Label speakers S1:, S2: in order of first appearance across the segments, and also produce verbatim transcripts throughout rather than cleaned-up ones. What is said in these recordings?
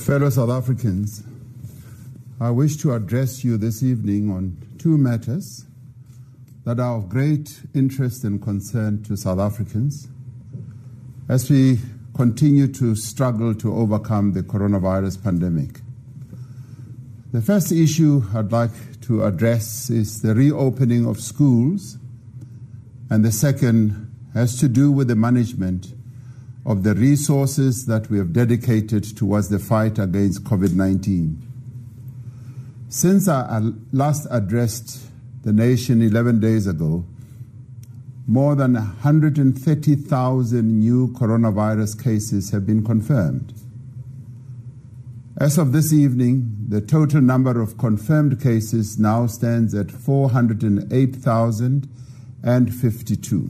S1: Fellow South Africans, I wish to address you this evening on two matters that are of great interest and concern to South Africans as we continue to struggle to overcome the coronavirus pandemic. The first issue I'd like to address is the reopening of schools, and the second has to do with the management of the resources that we have dedicated towards the fight against COVID nineteen. Since I last addressed the nation eleven days ago, more than one hundred thirty thousand new coronavirus cases have been confirmed. As of this evening, the total number of confirmed cases now stands at four hundred eight thousand fifty-two.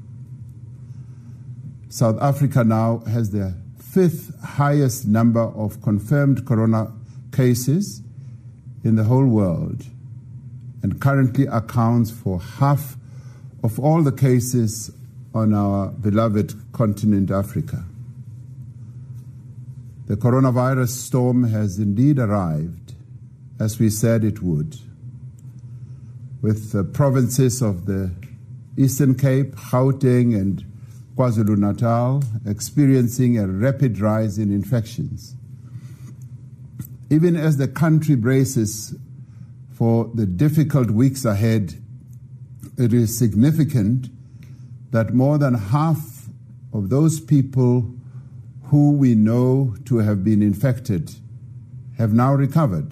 S1: South Africa now has the fifth highest number of confirmed corona cases in the whole world and currently accounts for half of all the cases on our beloved continent, Africa. The coronavirus storm has indeed arrived, as we said it would, with the provinces of the Eastern Cape, Gauteng, and KwaZulu-Natal experiencing a rapid rise in infections. Even as the country braces for the difficult weeks ahead, it is significant that more than half of those people who we know to have been infected have now recovered.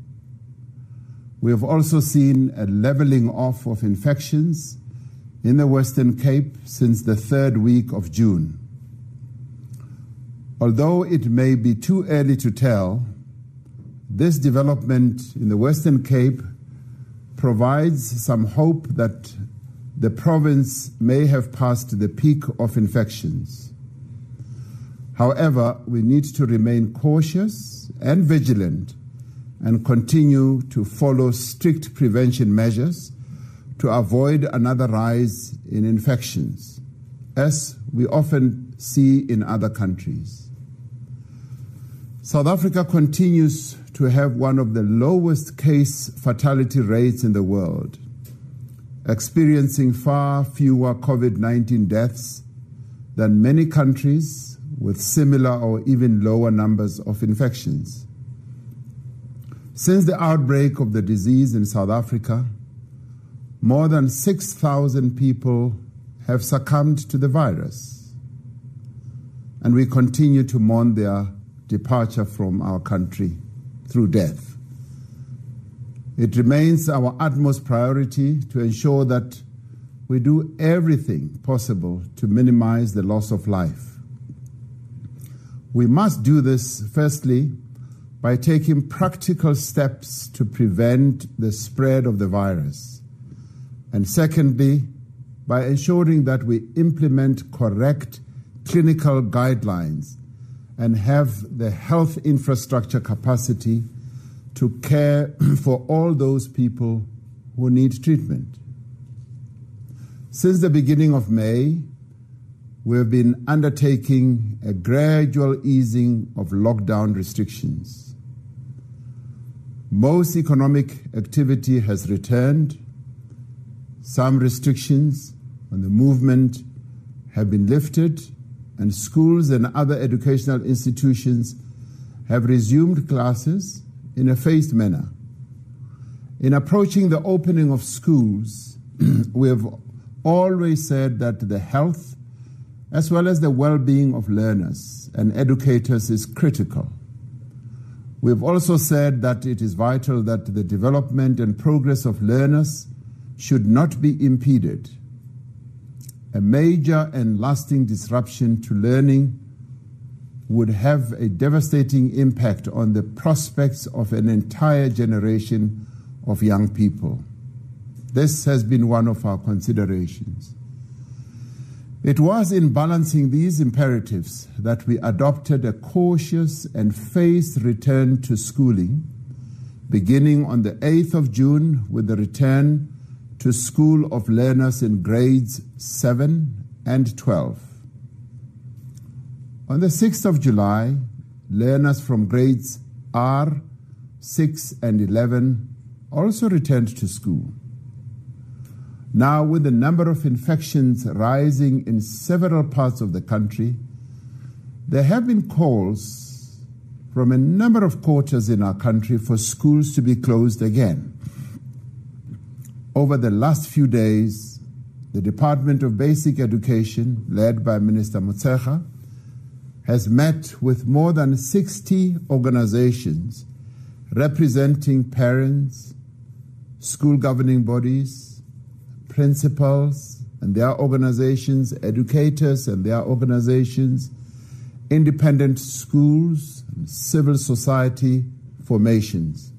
S1: We have also seen a leveling off of infections in the Western Cape since the third week of June. Although it may be too early to tell, this development in the Western Cape provides some hope that the province may have passed the peak of infections. However, we need to remain cautious and vigilant and continue to follow strict prevention measures to avoid another rise in infections, as we often see in other countries. South Africa continues to have one of the lowest case fatality rates in the world, experiencing far fewer COVID nineteen deaths than many countries with similar or even lower numbers of infections. Since the outbreak of the disease in South Africa, more than six thousand people have succumbed to the virus, and we continue to mourn their departure from our country through death. It remains our utmost priority to ensure that we do everything possible to minimize the loss of life. We must do this, firstly, by taking practical steps to prevent the spread of the virus, and secondly, by ensuring that we implement correct clinical guidelines and have the health infrastructure capacity to care for all those people who need treatment. Since the beginning of May, we have been undertaking a gradual easing of lockdown restrictions. Most economic activity has returned. Some restrictions on the movement have been lifted, and schools and other educational institutions have resumed classes in a phased manner. In approaching the opening of schools, we have always said that the health as well as the well-being of learners and educators is critical. We have also said that it is vital that the development and progress of learners should not be impeded. A major and lasting disruption to learning would have a devastating impact on the prospects of an entire generation of young people. This has been one of our considerations. It was in balancing these imperatives that we adopted a cautious and phased return to schooling, beginning on the eighth of June with the return to school of learners in grades seven and twelve. On the sixth of July, learners from grades R, six and eleven also returned to school. Now, with the number of infections rising in several parts of the country, there have been calls from a number of quarters in our country for schools to be closed again. Over the last few days, the Department of Basic Education, led by Minister Motshekga, has met with more than sixty organizations representing parents, school governing bodies, principals and their organizations, educators and their organizations, independent schools, and civil society formations.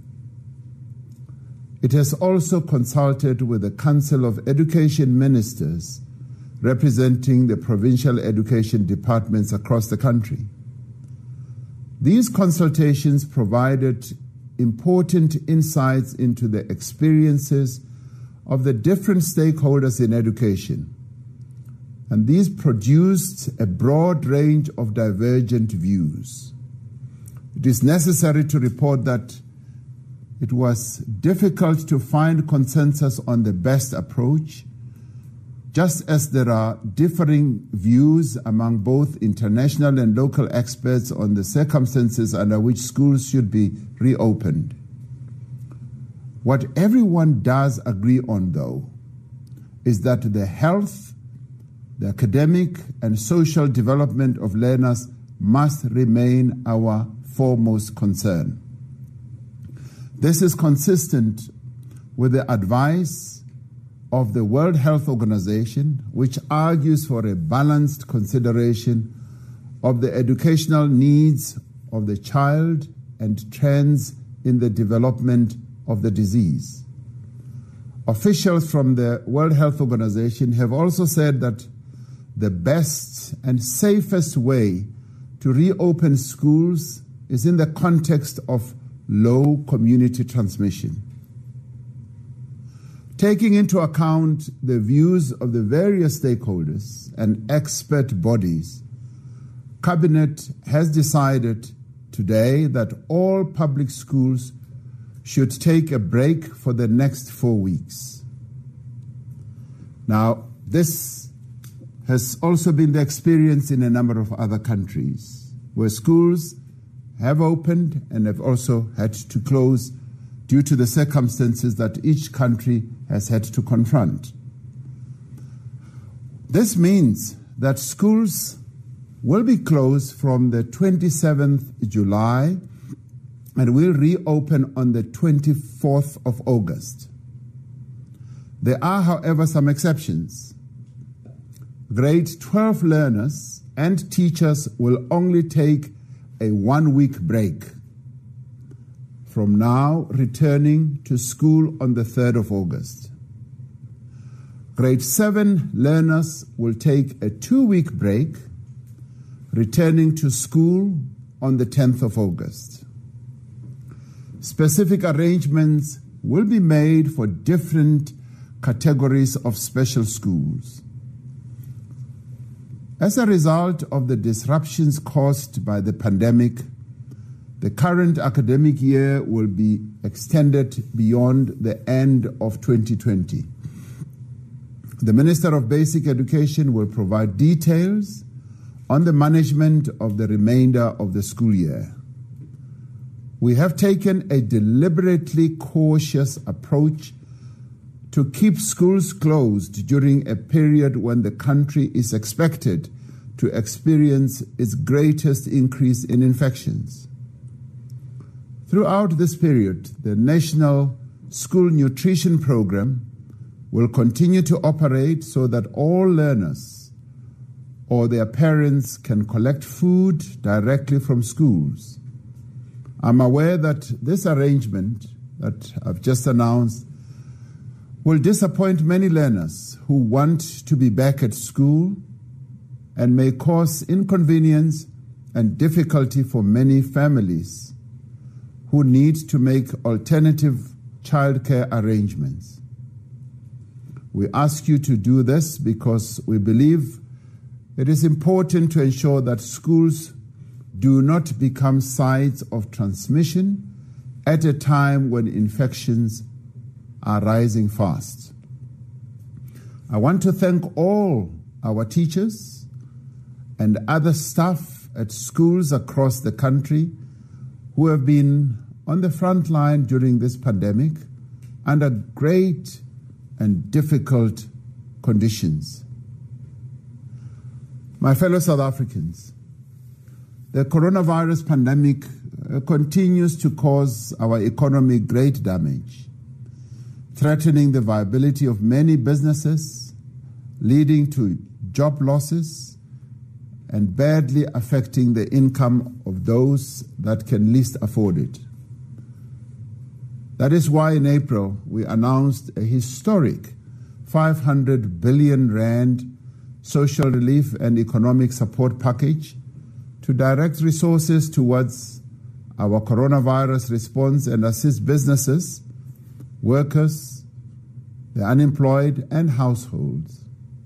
S1: It has also consulted with the Council of Education Ministers representing the provincial education departments across the country. These consultations provided important insights into the experiences of the different stakeholders in education, and these produced a broad range of divergent views. It is necessary to report that it was difficult to find consensus on the best approach, just as there are differing views among both international and local experts on the circumstances under which schools should be reopened. What everyone does agree on, though, is that the health, the academic and social development of learners must remain our foremost concern. This is consistent with the advice of the World Health Organization, which argues for a balanced consideration of the educational needs of the child and trends in the development of the disease. Officials from the World Health Organization have also said that the best and safest way to reopen schools is in the context of low community transmission. Taking into account the views of the various stakeholders and expert bodies, Cabinet has decided today that all public schools should take a break for the next four weeks. Now, this has also been the experience in a number of other countries, where schools have opened and have also had to close due to the circumstances that each country has had to confront. This means that schools will be closed from the twenty-seventh of July and will reopen on the twenty-fourth of August. There are, however, some exceptions. Grade twelve learners and teachers will only take a one-week break, from now returning to school on the third of August. Grade seven learners will take a two-week break, returning to school on the tenth of August. Specific arrangements will be made for different categories of special schools. As a result of the disruptions caused by the pandemic, the current academic year will be extended beyond the end of twenty twenty. The Minister of Basic Education will provide details on the management of the remainder of the school year. We have taken a deliberately cautious approach to keep schools closed during a period when the country is expected to experience its greatest increase in infections. Throughout this period, the National School Nutrition Program will continue to operate so that all learners or their parents can collect food directly from schools. I'm aware that this arrangement that I've just announced will disappoint many learners who want to be back at school and may cause inconvenience and difficulty for many families who need to make alternative childcare arrangements. We ask you to do this because we believe it is important to ensure that schools do not become sites of transmission at a time when infections are rising fast. I want to thank all our teachers and other staff at schools across the country who have been on the front line during this pandemic under great and difficult conditions. My fellow South Africans, the coronavirus pandemic uh, continues to cause our economy great damage, threatening the viability of many businesses, leading to job losses, and badly affecting the income of those that can least afford it. That is why in April we announced a historic five hundred billion rand social relief and economic support package to direct resources towards our coronavirus response and assist businesses, workers, the unemployed, and households.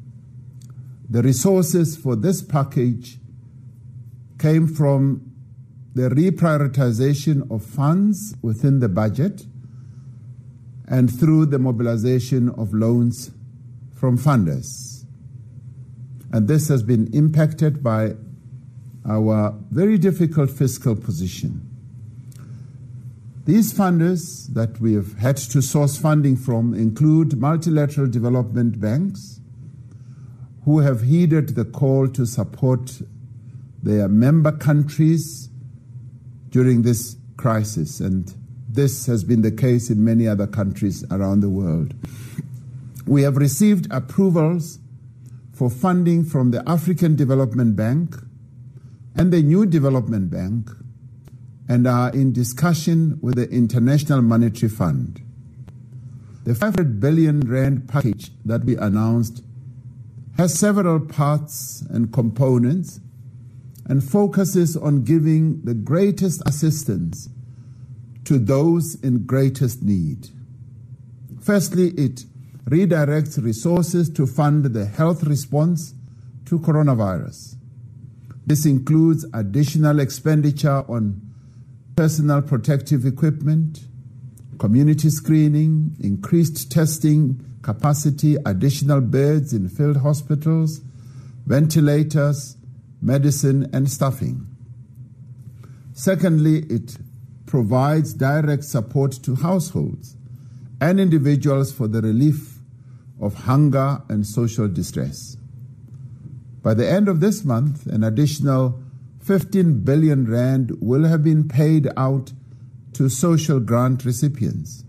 S1: The resources for this package came from the reprioritization of funds within the budget and through the mobilization of loans from funders. And this has been impacted by our very difficult fiscal position. These funders that we have had to source funding from include multilateral development banks who have heeded the call to support their member countries during this crisis, and this has been the case in many other countries around the world. We have received approvals for funding from the African Development Bank and the New Development Bank, and are in discussion with the International Monetary Fund. The five hundred billion rand package that we announced has several parts and components and focuses on giving the greatest assistance to those in greatest need. Firstly, it redirects resources to fund the health response to coronavirus. This includes additional expenditure on personal protective equipment, community screening, increased testing capacity, additional beds in field hospitals, ventilators, medicine, and staffing. Secondly, it provides direct support to households and individuals for the relief of hunger and social distress. By the end of this month, an additional fifteen billion rand will have been paid out to social grant recipients.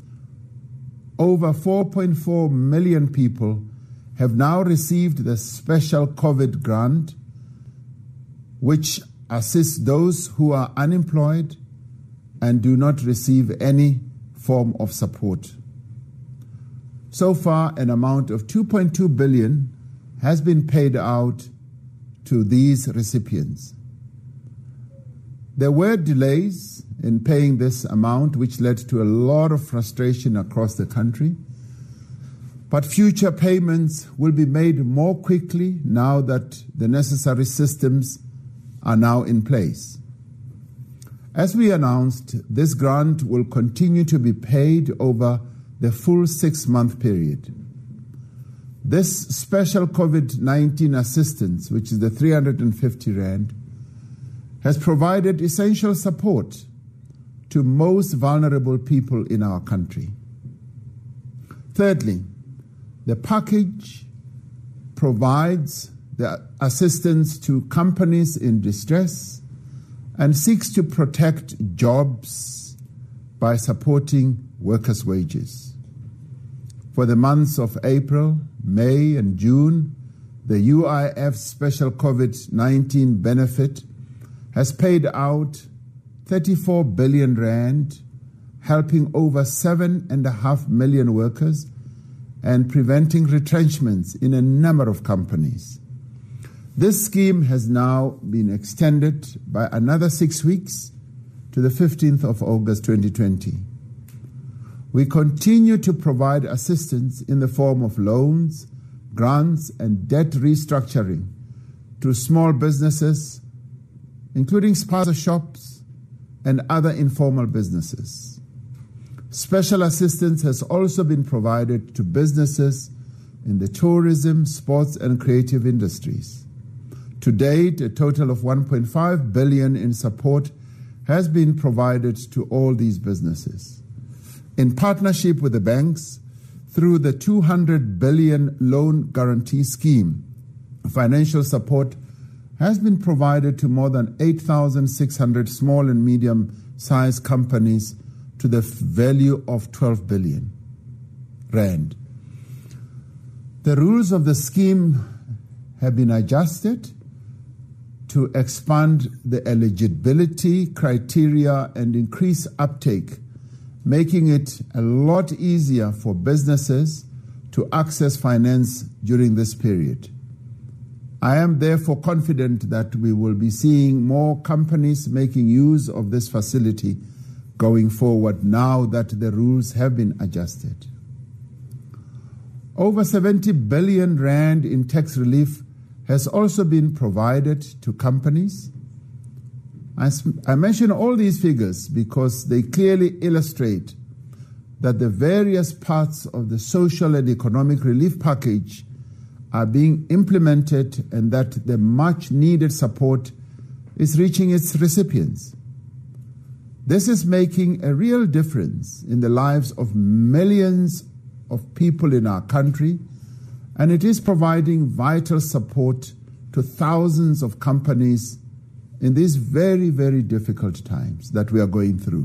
S1: Over four point four million people have now received the special COVID grant, which assists those who are unemployed and do not receive any form of support. So far, an amount of two point two billion has been paid out to these recipients. There were delays in paying this amount, which led to a lot of frustration across the country. But future payments will be made more quickly now that the necessary systems are now in place. As we announced, this grant will continue to be paid over the full six-month period. This special COVID nineteen assistance, which is the three hundred fifty rand, has provided essential support to most vulnerable people in our country. Thirdly, the package provides the assistance to companies in distress and seeks to protect jobs by supporting workers' wages. For the months of April, May, and June, the U I F Special COVID nineteen benefit has paid out thirty-four billion rand, helping over seven and a half million workers and preventing retrenchments in a number of companies. This scheme has now been extended by another six weeks to the fifteenth of August twenty twenty. We continue to provide assistance in the form of loans, grants, and debt restructuring to small businesses including spaza shops and other informal businesses. Special assistance has also been provided to businesses in the tourism, sports and creative industries. To date, a total of one point five billion dollars in support has been provided to all these businesses. In partnership with the banks, through the two hundred billion dollars loan guarantee scheme, financial support has been provided to more than eight thousand six hundred small and medium-sized companies to the value of twelve billion rand. The rules of the scheme have been adjusted to expand the eligibility criteria and increase uptake, making it a lot easier for businesses to access finance during this period. I am therefore confident that we will be seeing more companies making use of this facility going forward now that the rules have been adjusted. Over seventy billion rand in tax relief has also been provided to companies. I, I mention all these figures because they clearly illustrate that the various parts of the social and economic relief package are being implemented and that the much needed support is reaching its recipients. This is making a real difference in the lives of millions of people in our country, and it is providing vital support to thousands of companies in these very, very difficult times that we are going through.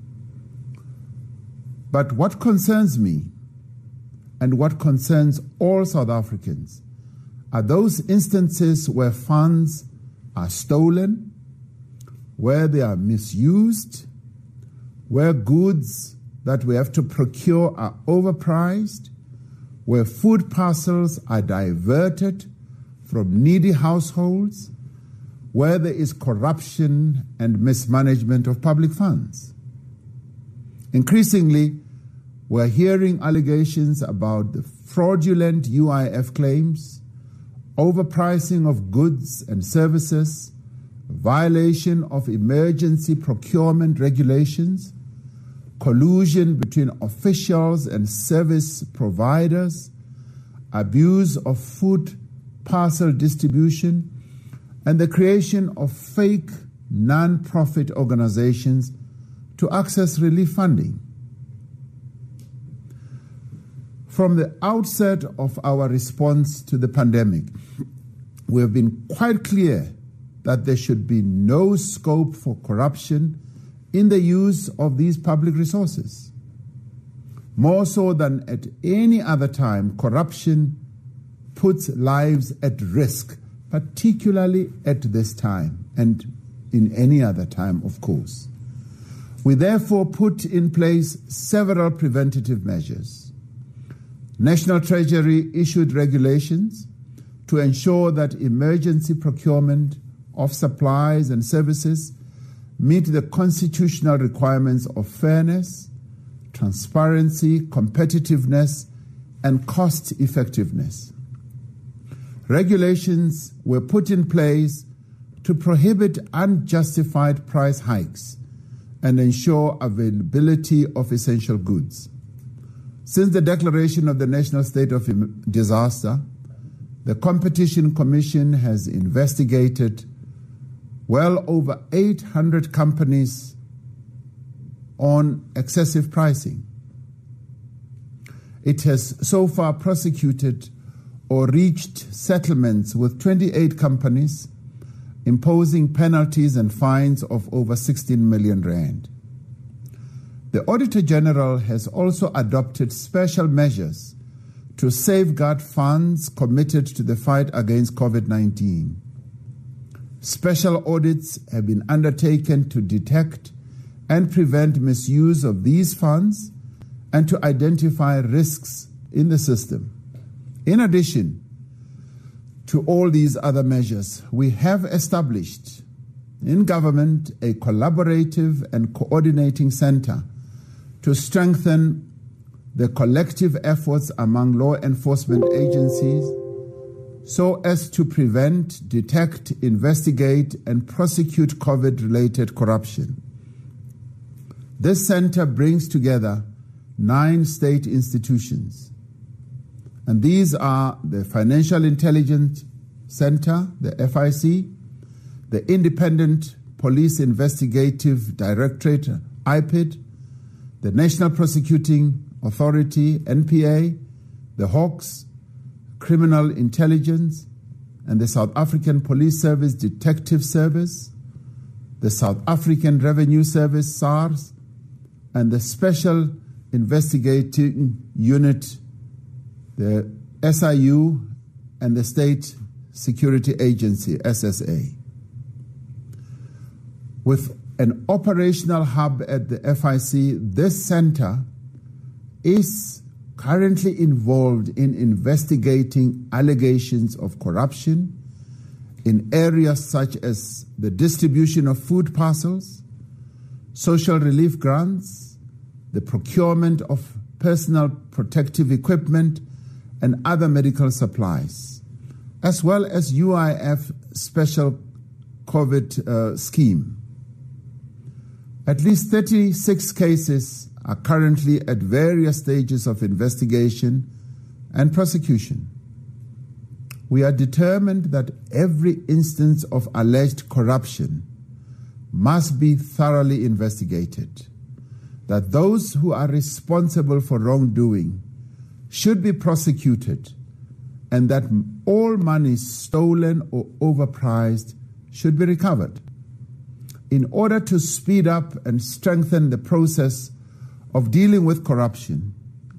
S1: But what concerns me and what concerns all South Africans are those instances where funds are stolen, where they are misused, where goods that we have to procure are overpriced, where food parcels are diverted from needy households, where there is corruption and mismanagement of public funds. Increasingly, we're hearing allegations about the fraudulent U I F claims, overpricing of goods and services, violation of emergency procurement regulations, collusion between officials and service providers, abuse of food parcel distribution, and the creation of fake non-profit organizations to access relief funding. From the outset of our response to the pandemic, we have been quite clear that there should be no scope for corruption in the use of these public resources. More so than at any other time, corruption puts lives at risk, particularly at this time and in any other time, of course. We therefore put in place several preventative measures. National Treasury issued regulations to ensure that emergency procurement of supplies and services meet the constitutional requirements of fairness, transparency, competitiveness, and cost effectiveness. Regulations were put in place to prohibit unjustified price hikes and ensure availability of essential goods. Since the declaration of the national state of disaster, the Competition Commission has investigated well over eight hundred companies on excessive pricing. It has so far prosecuted or reached settlements with twenty-eight companies, imposing penalties and fines of over sixteen million rand. The Auditor General has also adopted special measures to safeguard funds committed to the fight against COVID nineteen. Special audits have been undertaken to detect and prevent misuse of these funds and to identify risks in the system. In addition to all these other measures, we have established in government a collaborative and coordinating center to strengthen the collective efforts among law enforcement agencies so as to prevent, detect, investigate, and prosecute COVID-related corruption. This center brings together nine state institutions, and these are the Financial Intelligence Center, the F I C, the Independent Police Investigative Directorate, I P I D, the National Prosecuting Authority, N P A, the Hawks, Criminal Intelligence, and the South African Police Service Detective Service, the South African Revenue Service, SARS, and the Special Investigating Unit, the S I U, and the State Security Agency, S S A. With an operational hub at the F I C, this center is currently involved in investigating allegations of corruption in areas such as the distribution of food parcels, social relief grants, the procurement of personal protective equipment and other medical supplies, as well as U I F special COVID uh, scheme. At least thirty-six cases are currently at various stages of investigation and prosecution. We are determined that every instance of alleged corruption must be thoroughly investigated, that those who are responsible for wrongdoing should be prosecuted, and that all money stolen or overpriced should be recovered. In order to speed up and strengthen the process of dealing with corruption,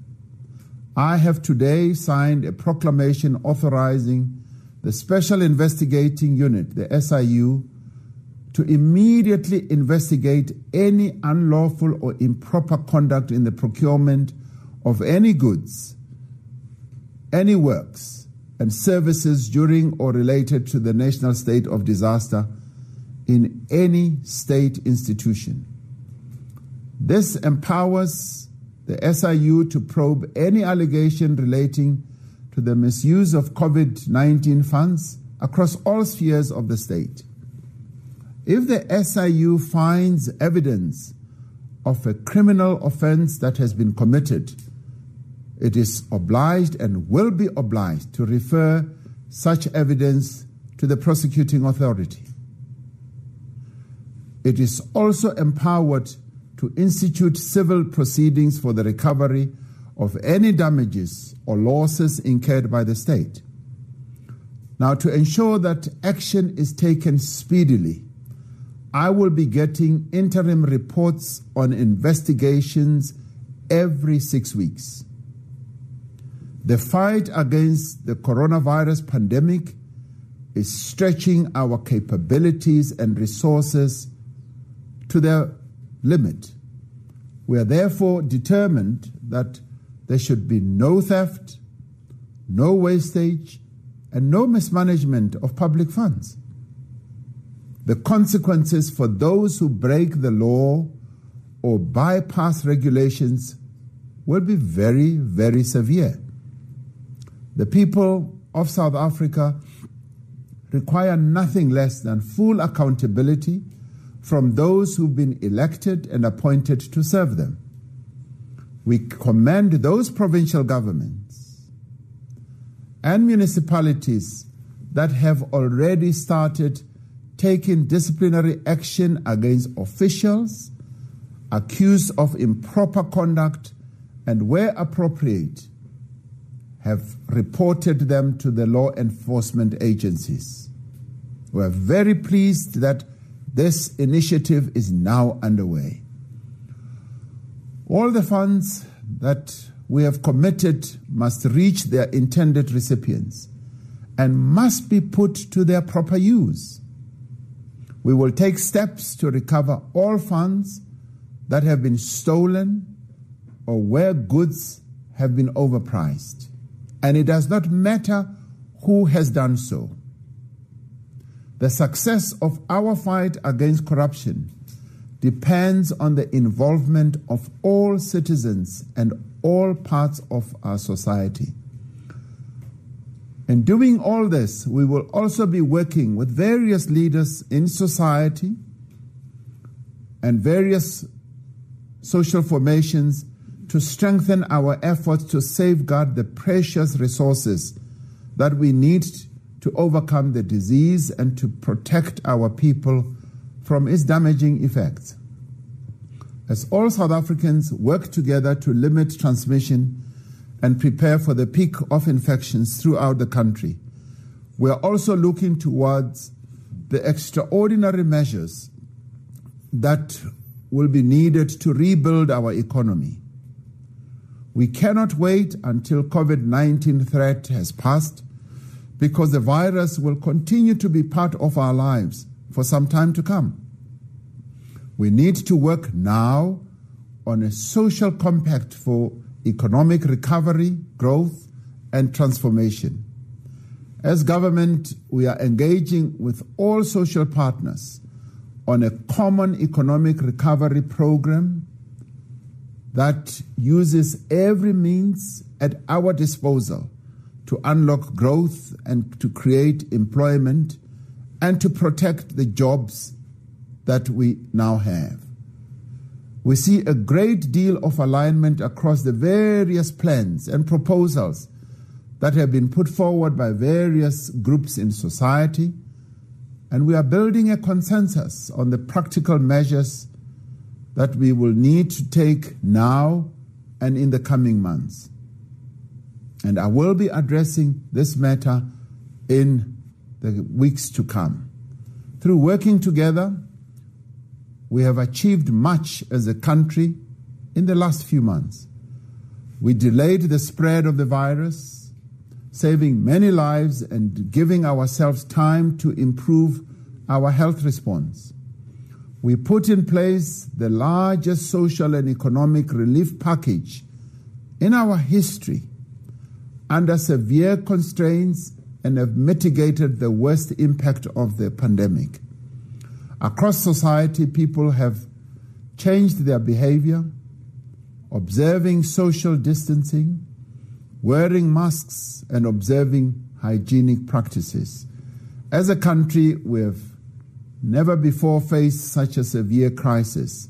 S1: I have today signed a proclamation authorizing the Special Investigating Unit, the S I U, to immediately investigate any unlawful or improper conduct in the procurement of any goods, any works, and services during or related to the national state of disaster in any state institution. This empowers the S I U to probe any allegation relating to the misuse of COVID nineteen funds across all spheres of the state. If the S I U finds evidence of a criminal offense that has been committed, it is obliged and will be obliged to refer such evidence to the prosecuting authority. It is also empowered to institute civil proceedings for the recovery of any damages or losses incurred by the state. Now, to ensure that action is taken speedily, I will be getting interim reports on investigations every six weeks. The fight against the coronavirus pandemic is stretching our capabilities and resources to their limit. We are therefore determined that there should be no theft, no wastage, and no mismanagement of public funds. The consequences for those who break the law or bypass regulations will be very, very severe. The people of South Africa require nothing less than full accountability from those who've been elected and appointed to serve them. We commend those provincial governments and municipalities that have already started taking disciplinary action against officials accused of improper conduct and, where appropriate, have reported them to the law enforcement agencies. We are very pleased that this initiative is now underway. All the funds that we have committed must reach their intended recipients and must be put to their proper use. We will take steps to recover all funds that have been stolen or where goods have been overpriced. And it does not matter who has done so. The success of our fight against corruption depends on the involvement of all citizens and all parts of our society. In doing all this, we will also be working with various leaders in society and various social formations to strengthen our efforts to safeguard the precious resources that we need to overcome the disease and to protect our people from its damaging effects. As all South Africans work together to limit transmission and prepare for the peak of infections throughout the country, we are also looking towards the extraordinary measures that will be needed to rebuild our economy. We cannot wait until COVID nineteen threat has passed, because the virus will continue to be part of our lives for some time to come. We need to work now on a social compact for economic recovery, growth, and transformation. As government, we are engaging with all social partners on a common economic recovery program that uses every means at our disposal to unlock growth and to create employment and to protect the jobs that we now have. We see a great deal of alignment across the various plans and proposals that have been put forward by various groups in society, and we are building a consensus on the practical measures that we will need to take now and in the coming months. And I will be addressing this matter in the weeks to come. Through working together, we have achieved much as a country in the last few months. We delayed the spread of the virus, saving many lives and giving ourselves time to improve our health response. We put in place the largest social and economic relief package in our history under severe constraints and have mitigated the worst impact of the pandemic. Across society, people have changed their behavior, observing social distancing, wearing masks, and observing hygienic practices. As a country, we have never before faced such a severe crisis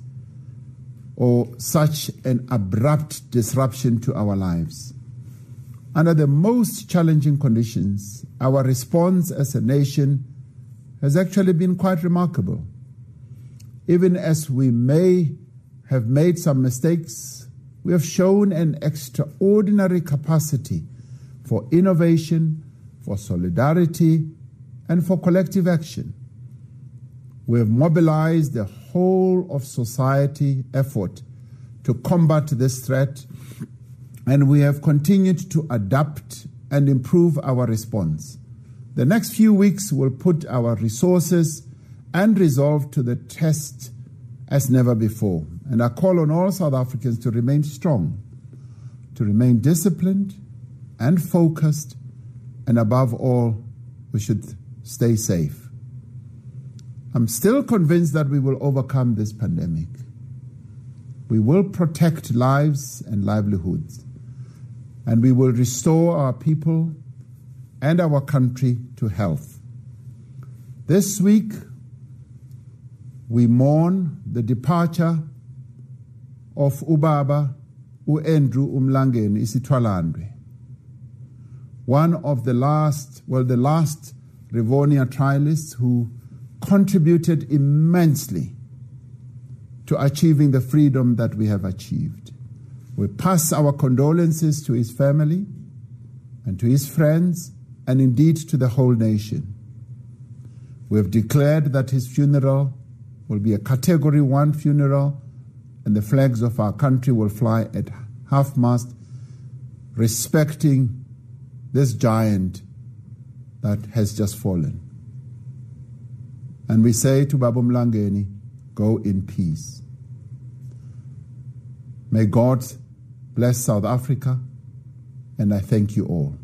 S1: or such an abrupt disruption to our lives. Under the most challenging conditions, our response as a nation has actually been quite remarkable. Even as we may have made some mistakes, we have shown an extraordinary capacity for innovation, for solidarity, and for collective action. We have mobilized the whole of society effort to combat this threat, and we have continued to adapt and improve our response. The next few weeks will put our resources and resolve to the test as never before. And I call on all South Africans to remain strong, to remain disciplined and focused, and above all, we should stay safe. I'm still convinced that we will overcome this pandemic. We will protect lives and livelihoods, and we will restore our people and our country to health. This week, we mourn the departure of Ubaba u-Andrew Umlangeni Isitwalandwe, one of the last, well, the last Rivonia trialists who contributed immensely to achieving the freedom that we have achieved. We pass our condolences to his family and to his friends, and indeed to the whole nation. We have declared that his funeral will be a Category one funeral, and the flags of our country will fly at half-mast, respecting this giant that has just fallen. And we say to Baba Umlangeni, go in peace. May God bless South Africa, and I thank you all.